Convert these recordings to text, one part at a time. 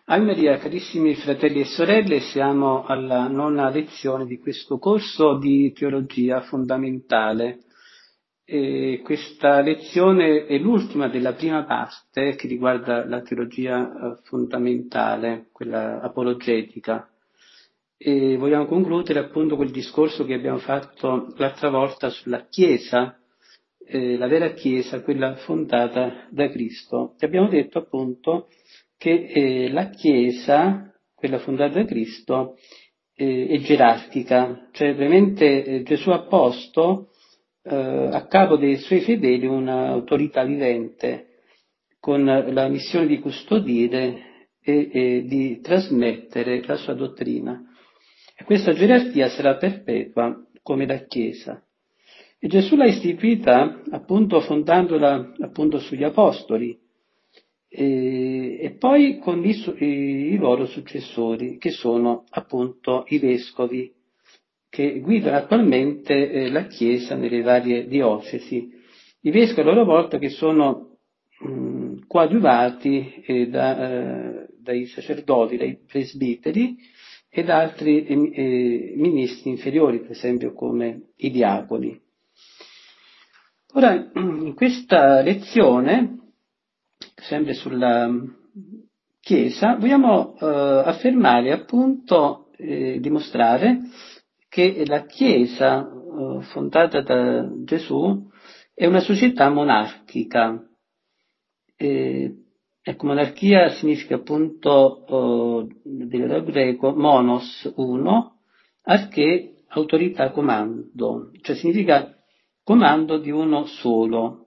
Ave Maria, carissimi fratelli e sorelle, siamo alla nona lezione di questo corso di teologia fondamentale. E questa lezione è l'ultima della prima parte che riguarda la teologia fondamentale, quella apologetica. E vogliamo concludere appunto quel discorso che abbiamo fatto l'altra volta sulla Chiesa, la vera Chiesa, quella fondata da Cristo. E abbiamo detto appunto che la Chiesa, quella fondata da Cristo, è gerarchica, cioè veramente Gesù ha posto a capo dei suoi fedeli un'autorità vivente con la missione di custodire e di trasmettere la sua dottrina. E questa gerarchia sarà perpetua come la Chiesa. E Gesù l'ha istituita appunto fondandola appunto sugli apostoli e poi con i loro successori, che sono appunto i vescovi, che guidano attualmente la Chiesa nelle varie diocesi. I vescovi a loro volta che sono coadiuvati dai sacerdoti, dai presbiteri e da altri ministri inferiori, per esempio come i diaconi. Ora, in questa lezione, sempre sulla Chiesa, vogliamo affermare appunto, dimostrare che la Chiesa fondata da Gesù è una società monarchica. Ecco, monarchia significa appunto del greco monos, uno, arché autorità comando, cioè significa comando di uno solo.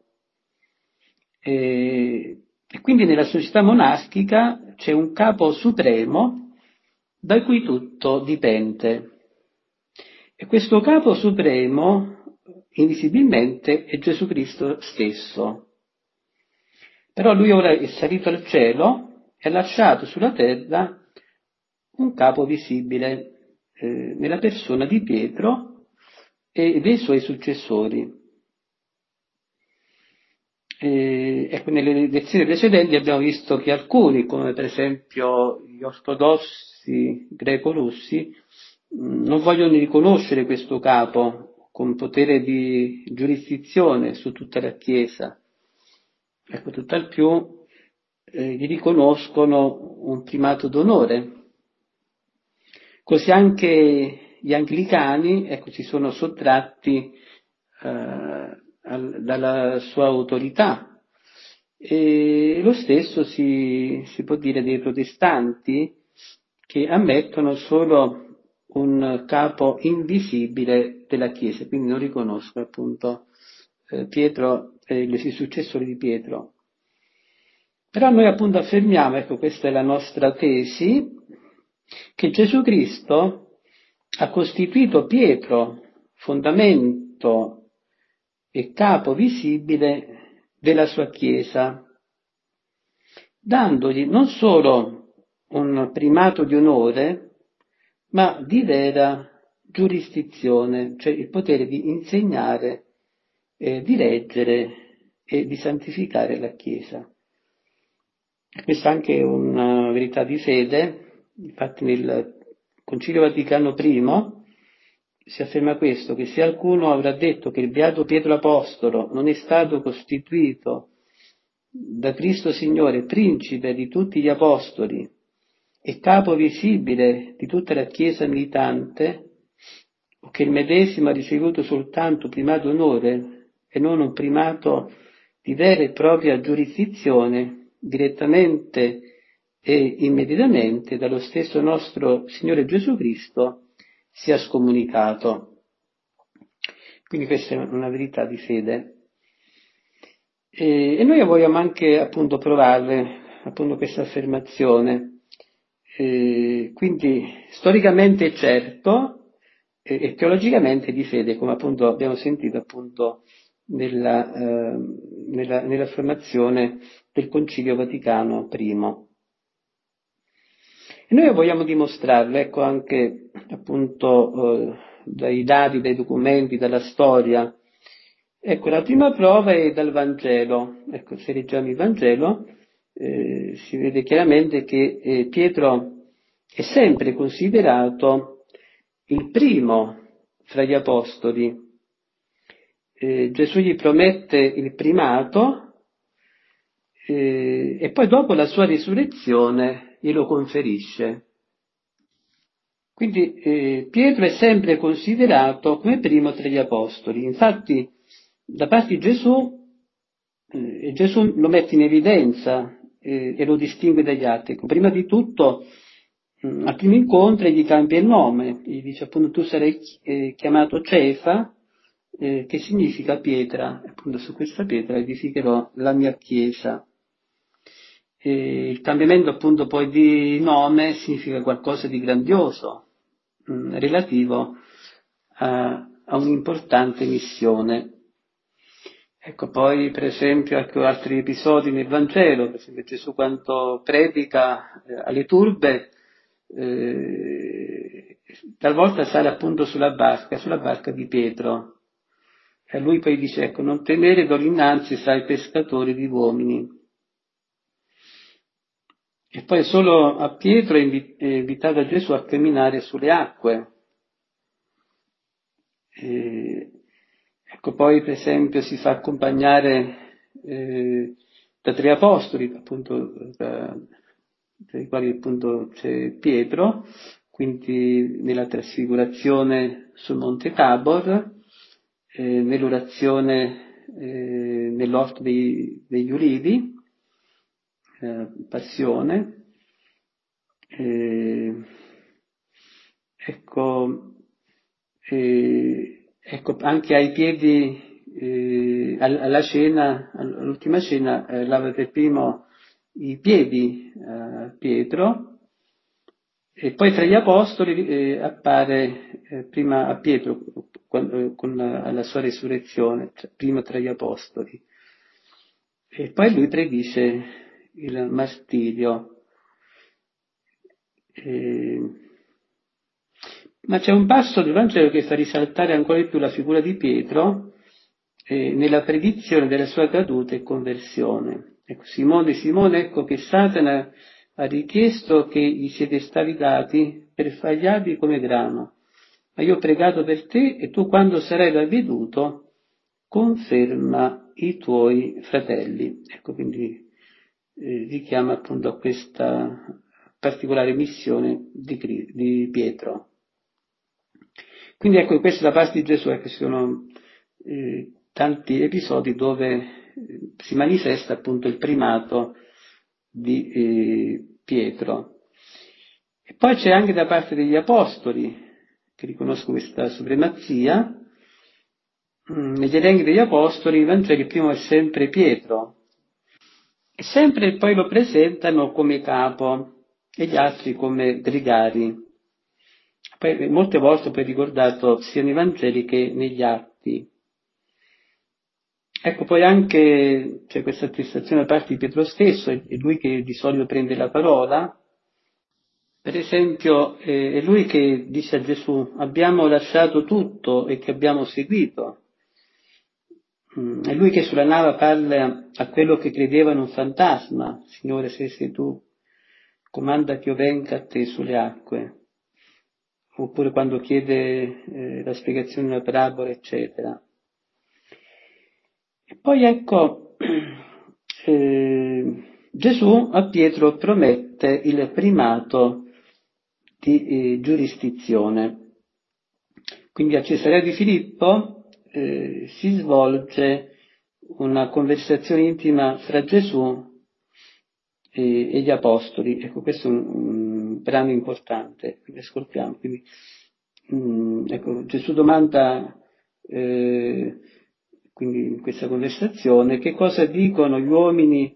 E quindi nella società monarchica c'è un capo supremo da cui tutto dipende. E questo capo supremo, invisibilmente, è Gesù Cristo stesso. Però lui ora è salito al cielo e ha lasciato sulla terra un capo visibile nella persona di Pietro e dei suoi successori. Ecco, nelle lezioni precedenti abbiamo visto che alcuni, come per esempio gli ortodossi greco-russi, non vogliono riconoscere questo capo con potere di giurisdizione su tutta la Chiesa. Ecco, tutt'al più gli riconoscono un primato d'onore. Così anche gli anglicani, ecco, si sono sottratti dalla sua autorità. E lo stesso si può dire dei protestanti, che ammettono solo un capo invisibile della Chiesa, quindi non riconoscono appunto Pietro e i successori di Pietro. Però noi appunto affermiamo, ecco, questa è la nostra tesi, che Gesù Cristo ha costituito Pietro fondamento e capo visibile della sua Chiesa, dandogli non solo un primato di onore, ma di vera giurisdizione, cioè il potere di insegnare, di reggere e di santificare la Chiesa. Questa è anche una verità di fede, infatti nel Concilio Vaticano I si afferma questo, che se qualcuno avrà detto che il Beato Pietro Apostolo non è stato costituito da Cristo Signore principe di tutti gli Apostoli e capo visibile di tutta la Chiesa militante, o che il medesimo ha ricevuto soltanto primato onore e non un primato di vera e propria giurisdizione, direttamente e immediatamente dallo stesso nostro Signore Gesù Cristo, sia scomunicato. Quindi questa è una verità di fede. E noi vogliamo anche appunto provare appunto questa affermazione. Quindi storicamente è certo e teologicamente di fede, come appunto abbiamo sentito appunto nell'affermazione del Concilio Vaticano I. E noi vogliamo dimostrarlo, ecco, anche appunto dai dati, dai documenti, dalla storia. Ecco, la prima prova è dal Vangelo. Ecco, se leggiamo il Vangelo, si vede chiaramente che Pietro è sempre considerato il primo fra gli apostoli. Gesù gli promette il primato e poi dopo la sua risurrezione glielo conferisce. Quindi Pietro è sempre considerato come primo tra gli apostoli. Infatti, da parte di Gesù, Gesù lo mette in evidenza e lo distingue dagli altri. Ecco, prima di tutto, al primo incontro gli cambia il nome, gli dice appunto tu sarai chiamato Cefa, che significa pietra, appunto su questa pietra edificherò la mia chiesa. Il cambiamento appunto poi di nome significa qualcosa di grandioso, relativo a un'importante missione. Ecco, poi per esempio ecco, altri episodi nel Vangelo, per esempio Gesù quando predica alle turbe, talvolta sale appunto sulla barca di Pietro, e lui poi dice, ecco, non temere, do innanzi, sai, pescatori di uomini. E poi solo a Pietro è invitato Gesù a camminare sulle acque. Ecco, poi per esempio si fa accompagnare da 3 apostoli, appunto, tra i quali appunto c'è Pietro, quindi nella trasfigurazione sul Monte Tabor, nell'orazione nell'orto degli Ulivi, passione, ecco, anche ai piedi, alla cena, all'ultima cena, lava per primo i piedi a Pietro, e poi tra gli apostoli appare prima a Pietro alla sua resurrezione, prima tra gli apostoli, e poi lui predice il martirio. Ma c'è un passo del Vangelo che fa risaltare ancora di più la figura di Pietro nella predizione della sua caduta e conversione. Ecco, Simone, ecco che Satana ha richiesto che gli siete stati dati per fargliarvi come grano, ma io ho pregato per te e tu quando sarai ravveduto conferma i tuoi fratelli. Ecco, quindi richiama appunto a questa particolare missione di Pietro. Quindi ecco, questa da parte di Gesù è che ci sono tanti episodi dove si manifesta appunto il primato di Pietro. E poi c'è anche da parte degli apostoli che riconoscono questa supremazia. Negli elenchi degli apostoli il Vangelo il primo è sempre Pietro, e sempre poi lo presentano come capo e gli altri come gregari. Poi molte volte poi ricordato sia nei Vangeli che negli Atti. Ecco, poi anche c'è questa attestazione da parte di Pietro stesso, è lui che di solito prende la parola. Per esempio, è lui che dice a Gesù, abbiamo lasciato tutto e che abbiamo seguito. È lui che sulla nave parla a quello che credeva in un fantasma, Signore, se sei tu, comanda che io venga a te sulle acque. Oppure quando chiede la spiegazione di una parabola, eccetera. E poi ecco, Gesù a Pietro promette il primato di giurisdizione. Quindi a Cesarea di Filippo si svolge una conversazione intima fra Gesù e gli apostoli. Ecco, questo è un brano importante, quindi ascoltiamo. Quindi, ecco, Gesù domanda quindi in questa conversazione che cosa dicono gli uomini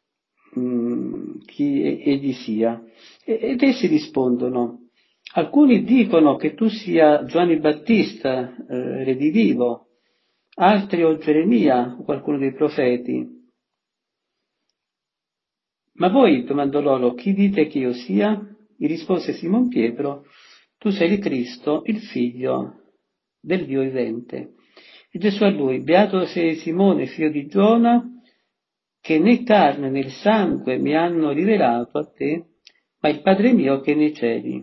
chi egli sia, ed essi rispondono. Alcuni dicono che tu sia Giovanni Battista, redivivo, altri o Geremia o qualcuno dei profeti. Ma voi, domandò loro, chi dite che io sia? Gli rispose Simon Pietro, tu sei il Cristo, il figlio del Dio vivente. E Gesù a lui, beato sei Simone, figlio di Giona, che né carne né il sangue mi hanno rivelato a te, ma il Padre mio che è nei cieli.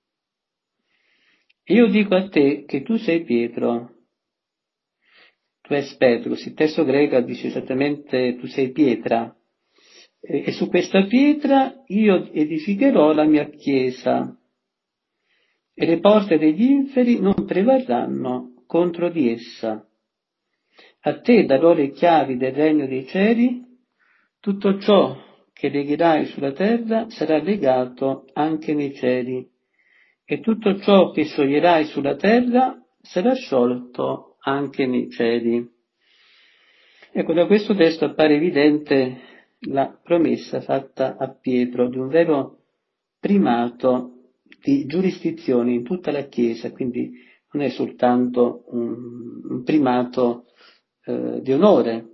E io dico a te che tu sei Pietro, tu es Petrus, il testo greco dice esattamente tu sei pietra, e su questa pietra io edificherò la mia chiesa, e le porte degli inferi non prevarranno contro di essa. A te darò le chiavi del regno dei cieli, tutto ciò che legherai sulla terra sarà legato anche nei cieli, e tutto ciò che scioglierai sulla terra sarà sciolto anche nei cieli. Ecco, da questo testo appare evidente la promessa fatta a Pietro di un vero primato di giurisdizione in tutta la Chiesa, quindi non è soltanto un primato di onore,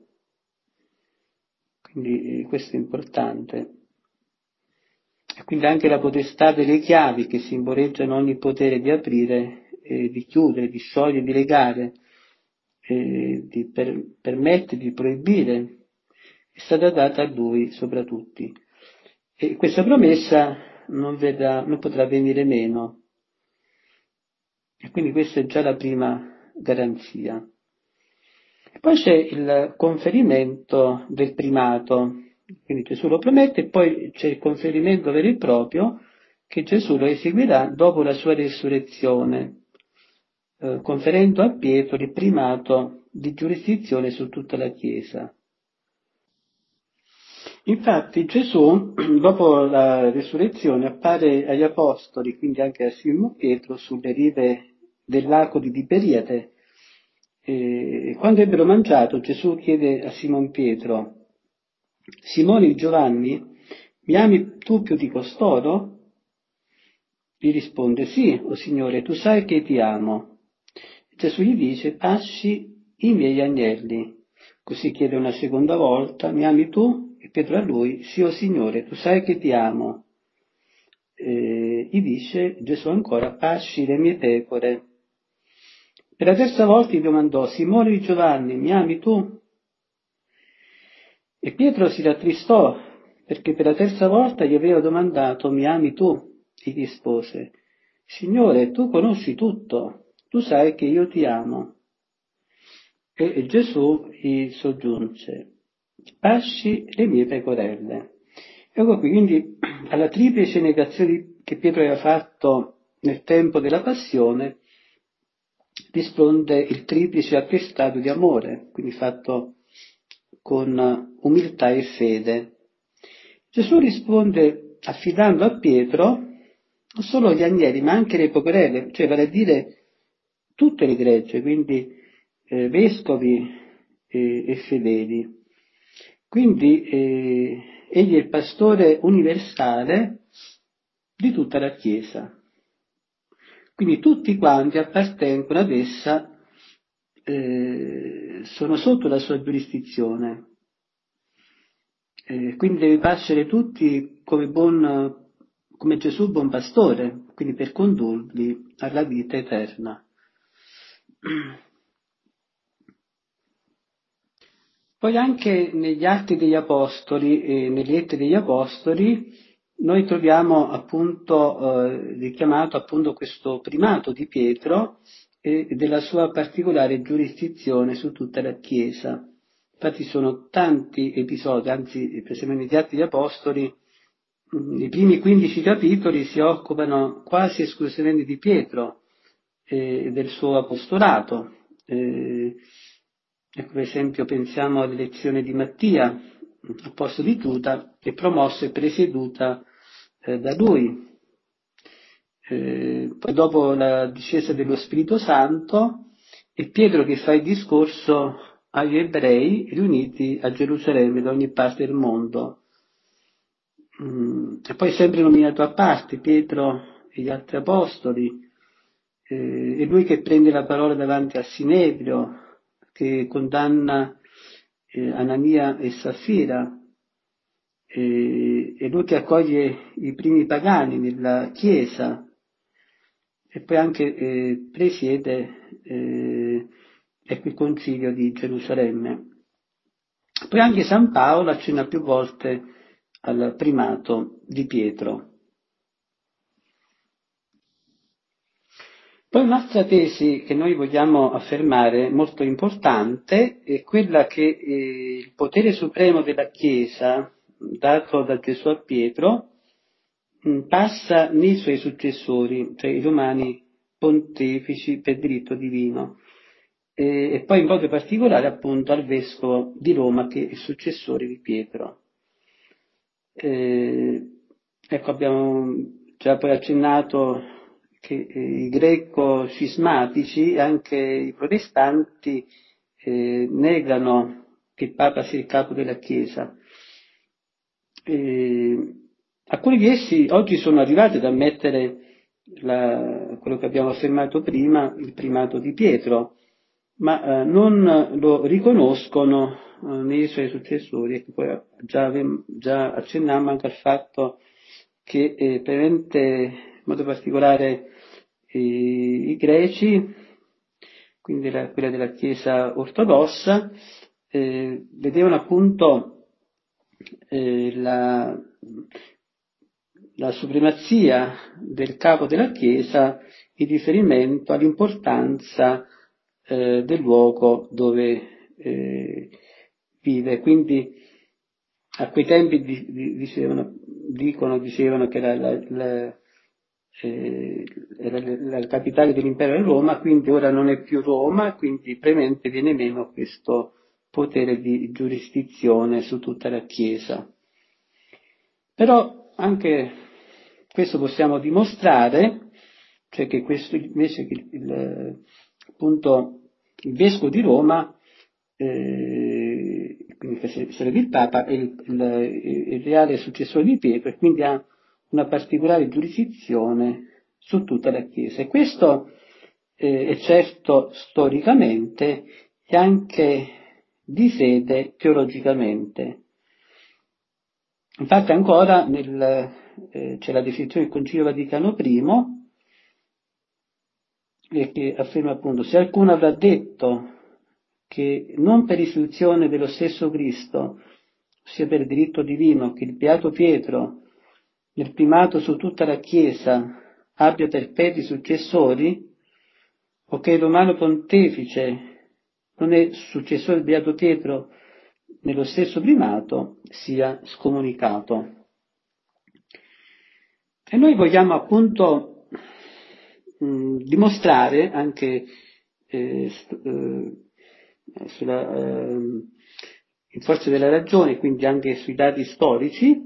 quindi questo è importante. E quindi anche la potestà delle chiavi che simboleggiano ogni potere di aprire, di chiudere, di sciogliere, di legare, di permettere, di proibire, è stata data a lui sopra tutti. E questa promessa non potrà venire meno. E quindi questa è già la prima garanzia. E poi c'è il conferimento del primato, quindi Gesù lo promette, e poi c'è il conferimento vero e proprio che Gesù lo eseguirà dopo la sua risurrezione, conferendo a Pietro il primato di giurisdizione su tutta la Chiesa. Infatti Gesù, dopo la risurrezione, appare agli Apostoli, quindi anche a Simone Pietro, sulle rive del lago di Tiberiade. E quando ebbero mangiato, Gesù chiede a Simon Pietro: Simone Giovanni, mi ami tu più di costoro? Gli risponde: sì, o Signore, tu sai che ti amo. Gesù gli dice: pasci i miei agnelli. Così chiede una seconda volta: mi ami tu? E Pietro a lui: sì, o Signore, tu sai che ti amo. Gli dice Gesù ancora: pasci le mie pecore. Per la terza volta gli domandò: Simone di Giovanni, mi ami tu? E Pietro si rattristò, perché per la terza volta gli aveva domandato: mi ami tu? E gli rispose: Signore, tu conosci tutto, tu sai che io ti amo. E Gesù gli soggiunse: pasci le mie pecorelle. Ecco qui, quindi alla triplice negazione che Pietro aveva fatto nel tempo della passione risponde il triplice attestato di amore, quindi fatto con umiltà e fede. Gesù risponde affidando a Pietro non solo gli agnelli, ma anche le pecorelle, cioè vale a dire tutte le gregge, quindi vescovi e fedeli. Quindi egli è il pastore universale di tutta la Chiesa. Quindi tutti quanti appartengono ad essa, sono sotto la sua giurisdizione. Quindi deve pascere tutti come Gesù buon pastore, quindi per condurli alla vita eterna. Poi anche negli Atti degli Apostoli e nelle lettere degli Apostoli noi troviamo appunto richiamato appunto questo primato di Pietro e della sua particolare giurisdizione su tutta la Chiesa. Infatti sono tanti episodi, anzi per esempio negli Atti degli Apostoli i primi 15 capitoli si occupano quasi esclusivamente di Pietro e del suo apostolato. Ecco, per esempio pensiamo all'elezione di Mattia, al posto di Giuda, che è promossa e presieduta da lui. Poi dopo la discesa dello Spirito Santo è Pietro che fa il discorso agli ebrei riuniti a Gerusalemme da ogni parte del mondo. E poi sempre nominato a parte Pietro e gli altri apostoli, è lui che prende la parola davanti al Sinedrio, che condanna Anania e Saffira, è lui che accoglie i primi pagani nella Chiesa e poi anche presiede il concilio di Gerusalemme. Poi anche San Paolo accenna più volte al primato di Pietro. Poi un'altra tesi che noi vogliamo affermare, molto importante, è quella che il potere supremo della Chiesa, dato da Gesù a Pietro, passa nei suoi successori, cioè i romani pontefici per diritto divino, e poi in modo particolare appunto al vescovo di Roma che è il successore di Pietro. Ecco, abbiamo già poi accennato che i greco-cismatici, anche i protestanti, negano che il Papa sia il capo della Chiesa. Alcuni di essi oggi sono arrivati ad ammettere quello che abbiamo affermato prima, il primato di Pietro, ma non lo riconoscono nei suoi successori. E poi già accennammo anche al fatto che in modo particolare i greci, quindi quella della Chiesa ortodossa, vedevano appunto la supremazia del capo della Chiesa in riferimento all'importanza del luogo dove vive. Quindi a quei tempi dicevano che era la capitale dell'impero è Roma, quindi ora non è più Roma, quindi premente viene meno questo potere di giurisdizione su tutta la Chiesa. Però anche questo possiamo dimostrare, cioè che questo invece appunto il vescovo di Roma, quindi che sarebbe il Papa, è il reale successore di Pietro e quindi ha una particolare giurisdizione su tutta la Chiesa. E questo è certo storicamente e anche di fede teologicamente. Infatti ancora c'è la definizione del Concilio Vaticano I che afferma appunto: se qualcuno avrà detto che non per istituzione dello stesso Cristo, ossia per diritto divino, che il Beato Pietro, nel primato su tutta la Chiesa, abbia perpetui successori, o che il Romano Pontefice non è successore del Beato Pietro nello stesso primato, sia scomunicato. E noi vogliamo appunto dimostrare anche in forza della ragione, quindi anche sui dati storici,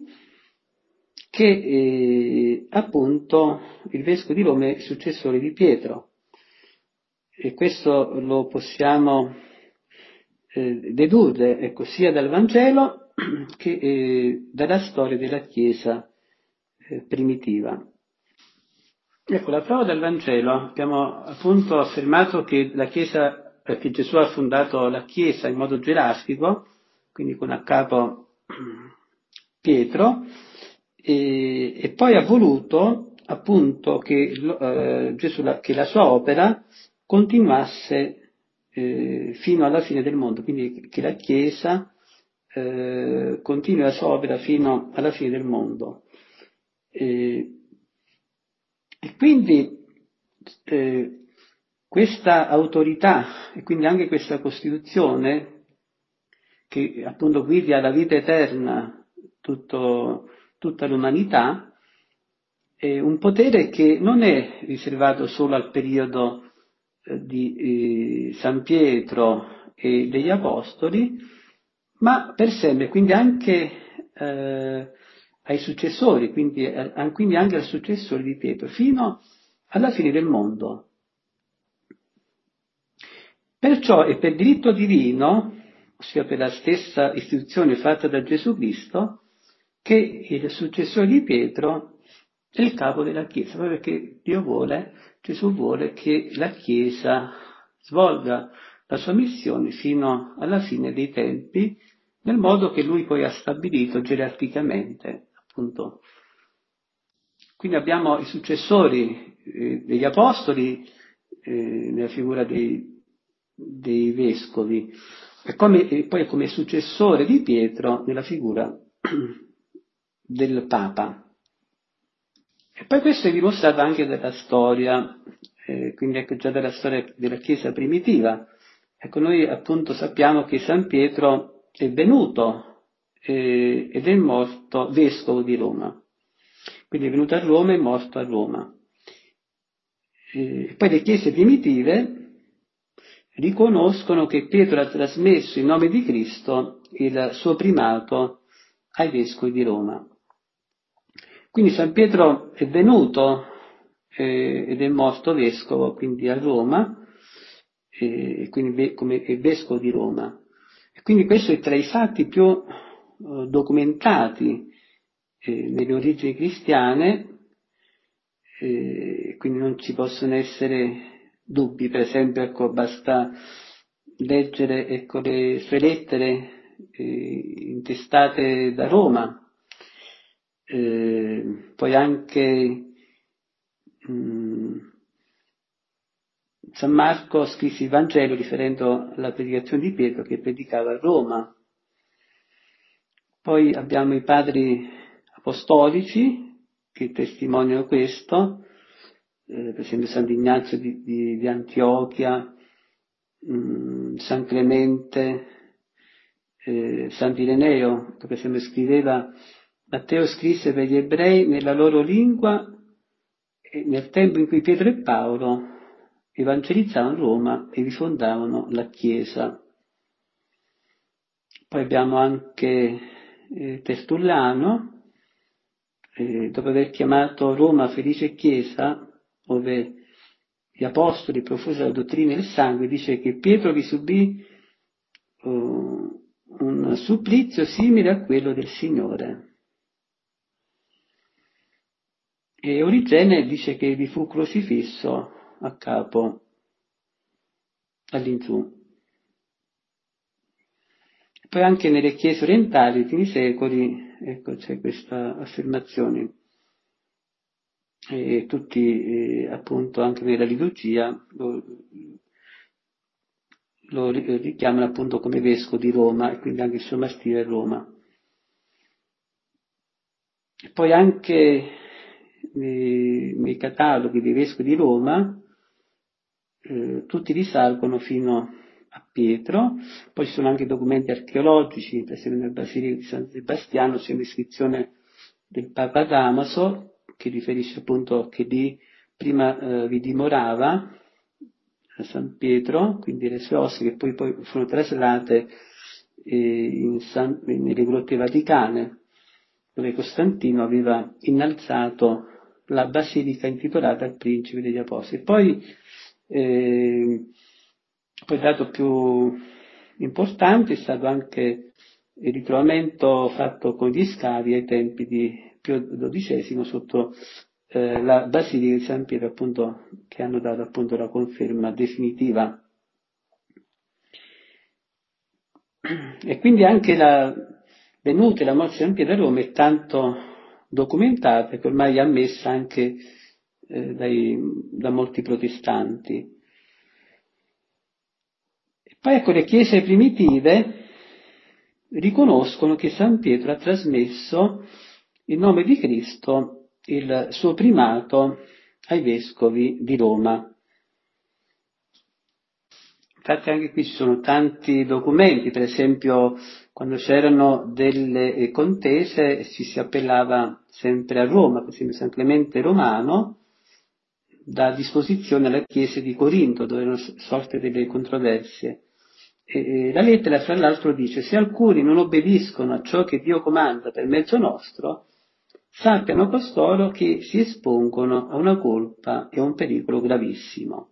che appunto il vescovo di Roma è il successore di Pietro. E questo lo possiamo dedurre, ecco, sia dal Vangelo che dalla storia della Chiesa primitiva. Ecco, la prova del Vangelo, abbiamo appunto affermato che la Chiesa, che Gesù ha fondato la Chiesa in modo gerarchico, quindi con a capo Pietro, e poi ha voluto appunto che Gesù, che la sua opera continuasse fino alla fine del mondo, quindi che la Chiesa continui la sua opera fino alla fine del mondo. E quindi questa autorità e quindi anche questa Costituzione che appunto guidi alla vita eterna tutta l'umanità, è un potere che non è riservato solo al periodo di San Pietro e degli Apostoli, ma per sempre, quindi anche ai successori, quindi anche al successore di Pietro, fino alla fine del mondo. Perciò è per diritto divino, ossia per la stessa istituzione fatta da Gesù Cristo, che il successore di Pietro è il capo della Chiesa, proprio perché Gesù vuole che la Chiesa svolga la sua missione fino alla fine dei tempi, nel modo che lui poi ha stabilito gerarchicamente, appunto. Quindi abbiamo i successori degli Apostoli, nella figura dei dei vescovi, e poi come successore di Pietro nella figura del Papa. E poi questo è dimostrato anche dalla storia, quindi ecco già dalla storia della Chiesa primitiva. Ecco, noi appunto sappiamo che San Pietro è venuto ed è morto vescovo di Roma. Quindi è venuto a Roma e è morto a Roma. Poi le chiese primitive riconoscono che Pietro ha trasmesso in nome di Cristo il suo primato ai vescovi di Roma. Quindi San Pietro è venuto ed è morto vescovo, quindi a Roma, quindi come è vescovo di Roma. E quindi questo è tra i fatti più documentati nelle origini cristiane, quindi non ci possono essere dubbi. Per esempio, ecco, basta leggere, ecco, le sue lettere intestate da Roma, poi anche San Marco scrisse il Vangelo riferendo alla predicazione di Pietro che predicava a Roma. Poi abbiamo i padri apostolici che testimoniano questo, per esempio Sant'Ignazio di Antiochia, San Clemente, Sant'Ireneo, che per esempio scriveva: Matteo scrisse per gli ebrei nella loro lingua e nel tempo in cui Pietro e Paolo evangelizzavano Roma e vi fondavano la Chiesa. Poi abbiamo anche Tertullano, dopo aver chiamato Roma felice Chiesa, dove gli apostoli profusero la dottrina e il sangue, dice che Pietro vi subì un supplizio simile a quello del Signore. E Origene dice che vi fu crocifisso a capo all'insù. Poi anche nelle chiese orientali dei primi secoli, ecco, c'è questa affermazione. E tutti, appunto, anche nella liturgia lo richiamano appunto come vescovo di Roma, e quindi anche il suo martirio a Roma. E poi anche nei cataloghi dei vescovi di Roma tutti risalgono fino a Pietro. Poi ci sono anche documenti archeologici, per esempio nel Basilico di San Sebastiano c'è un'iscrizione del Papa Damaso che riferisce appunto che lì prima vi dimorava a San Pietro, quindi le sue ossa che poi furono traslate nelle grotte vaticane, dove Costantino aveva innalzato la basilica intitolata al principe degli apostoli. Poi il dato più importante è stato anche il ritrovamento fatto con gli scavi ai tempi di Pio XII sotto la Basilica di San Pietro, appunto, che hanno dato appunto la conferma definitiva. E quindi anche la venuta e la morte di San Pietro a Roma è tanto documentata che ormai è ammessa anche da molti protestanti. E poi ecco, le chiese primitive riconoscono che San Pietro ha trasmesso in nome di Cristo il suo primato ai vescovi di Roma. Infatti anche qui ci sono tanti documenti, per esempio quando c'erano delle contese ci si appellava sempre a Roma, per esempio San Clemente Romano dà disposizione alla chiesa di Corinto dove erano sorte delle controversie. E la lettera fra l'altro dice: se alcuni non obbediscono a ciò che Dio comanda per mezzo nostro, sappiano costoro che si espongono a una colpa e a un pericolo gravissimo.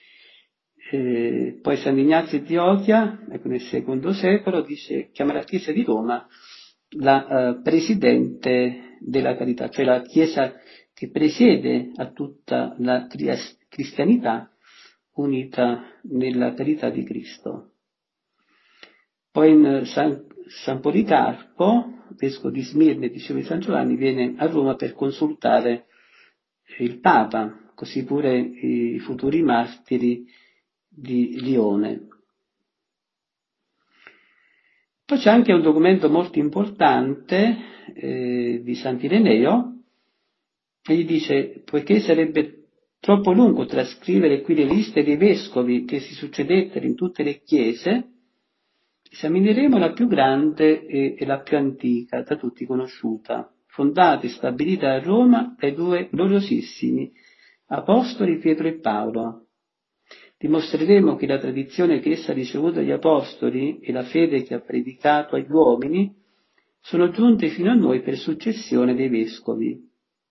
Poi Sant'Ignazio di Antiochia, ecco, nel secondo secolo, chiama la Chiesa di Roma la presidente della carità, cioè la Chiesa che presiede a tutta la cristianità unita nella carità di Cristo. Poi in San Policarpo, vescovo di Smirne e discepolo di San Giovanni, viene a Roma per consultare il Papa, così pure i futuri martiri di Lione. Poi c'è anche un documento molto importante di Sant'Ireneo, che gli dice, poiché sarebbe troppo lungo trascrivere qui le liste dei vescovi che si succedettero in tutte le chiese, esamineremo la più grande e la più antica, da tutti conosciuta, fondata e stabilita a Roma dai due gloriosissimi apostoli Pietro e Paolo. Dimostreremo che la tradizione che essa ha ricevuto dagli apostoli e la fede che ha predicato agli uomini sono giunte fino a noi per successione dei vescovi.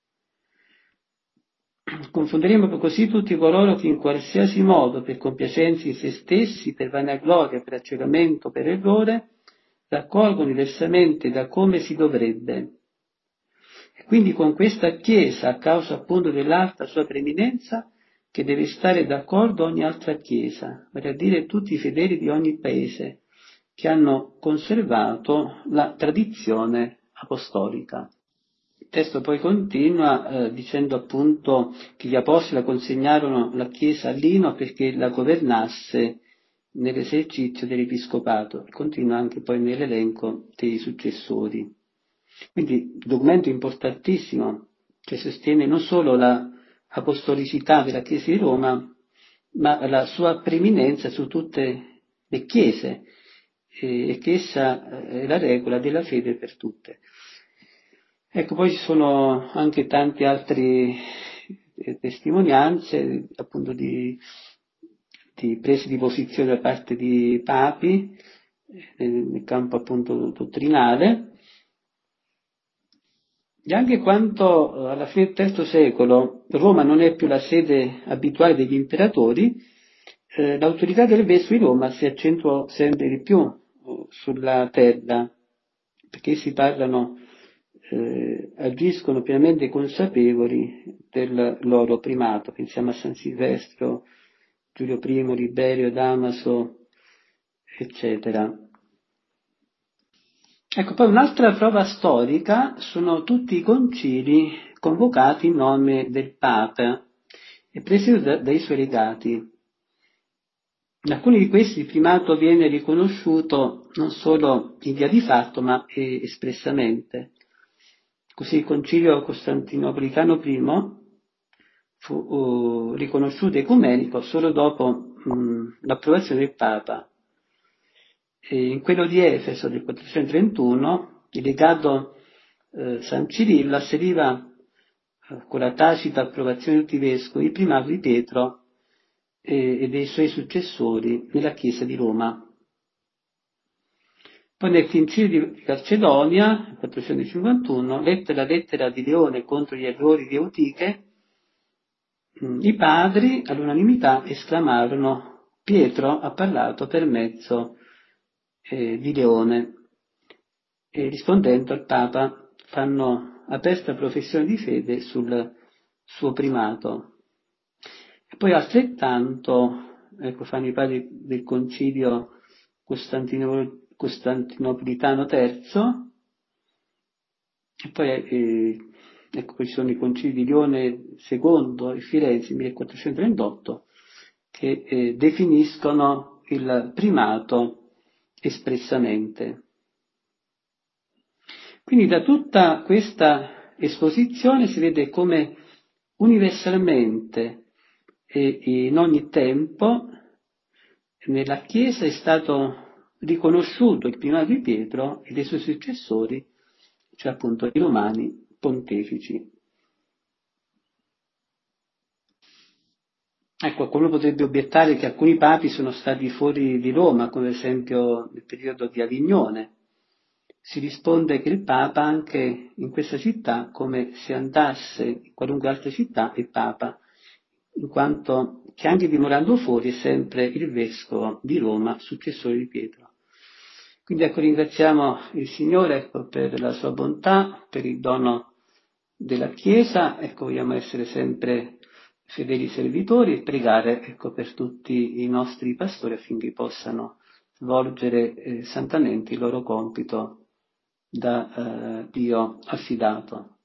Confonderemo così tutti coloro che in qualsiasi modo, per compiacenza in se stessi, per vanagloria, per accecamento, per errore, raccolgono diversamente da come si dovrebbe. E quindi con questa Chiesa, a causa appunto dell'alta sua preeminenza, che deve stare d'accordo ogni altra Chiesa, vale a dire tutti i fedeli di ogni paese, che hanno conservato la tradizione apostolica. Il testo poi continua dicendo appunto che gli apostoli la consegnarono la Chiesa a Lino perché la governasse nell'esercizio dell'episcopato, continua anche poi nell'elenco dei successori. Quindi documento importantissimo che sostiene non solo la apostolicità della Chiesa di Roma, ma la sua preeminenza su tutte le chiese e che essa è la regola della fede per tutte. Ecco, poi ci sono anche tante altre testimonianze appunto di prese di posizione da parte di papi nel campo appunto dottrinale. E anche quando alla fine del III secolo Roma non è più la sede abituale degli imperatori, l'autorità del vescovo di Roma si accentuò sempre di più sulla terra, perché si parlano, agiscono pienamente consapevoli del loro primato. Pensiamo a San Silvestro, Giulio I, Liberio, Damaso, eccetera. Ecco, poi un'altra prova storica sono tutti i concili convocati in nome del Papa e presieduti dai suoi legati. In alcuni di questi il primato viene riconosciuto non solo in via di fatto, ma espressamente. Così il concilio costantinopolitano I fu riconosciuto ecumenico solo dopo l'approvazione del Papa. E in quello di Efeso del 431 il legato San Cirillo asseriva con la tacita approvazione di tutti i vescovi il primato di Pietro e dei suoi successori nella Chiesa di Roma. Poi nel Concilio di Calcedonia, nel 451, letta la lettera di Leone contro gli errori di Eutiche, i padri all'unanimità esclamarono: Pietro ha parlato per mezzo di Leone, e rispondendo al Papa fanno aperta professione di fede sul suo primato. E poi altrettanto, ecco, fanno i padri del concilio costantinopolitano III, e poi ecco, poi ci sono i concili di Lione II e Firenze 1438 che definiscono il primato espressamente. Quindi da tutta questa esposizione si vede come universalmente e in ogni tempo nella Chiesa è stato riconosciuto il primato di Pietro e dei suoi successori, cioè appunto i romani pontefici. Ecco, qualcuno potrebbe obiettare che alcuni papi sono stati fuori di Roma, come ad esempio nel periodo di Avignone. Si risponde che il Papa anche in questa città, come se andasse in qualunque altra città, è Papa, in quanto che anche dimorando fuori è sempre il Vescovo di Roma, successore di Pietro. Quindi ecco, ringraziamo il Signore ecco, per la sua bontà, per il dono della Chiesa, ecco, vogliamo essere sempre fedeli servitori e pregare ecco, per tutti i nostri pastori affinché possano svolgere santamente il loro compito da Dio affidato.